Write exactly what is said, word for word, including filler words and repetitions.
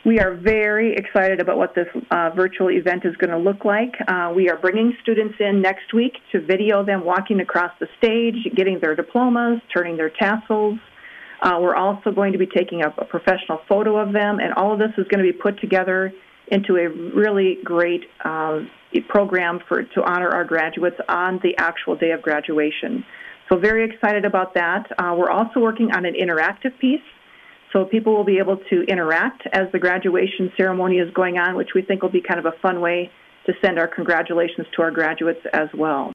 We are very excited about what this uh, virtual event is going to look like. Uh, we are bringing students in next week to video them walking across the stage, getting their diplomas, turning their tassels. Uh, we're also going to be taking a, a professional photo of them, and all of this is going to be put together into a really great uh, program for to honor our graduates on the actual day of graduation. So very excited about that. Uh, we're also working on an interactive piece. So people will be able to interact as the graduation ceremony is going on, which we think will be kind of a fun way to send our congratulations to our graduates as well.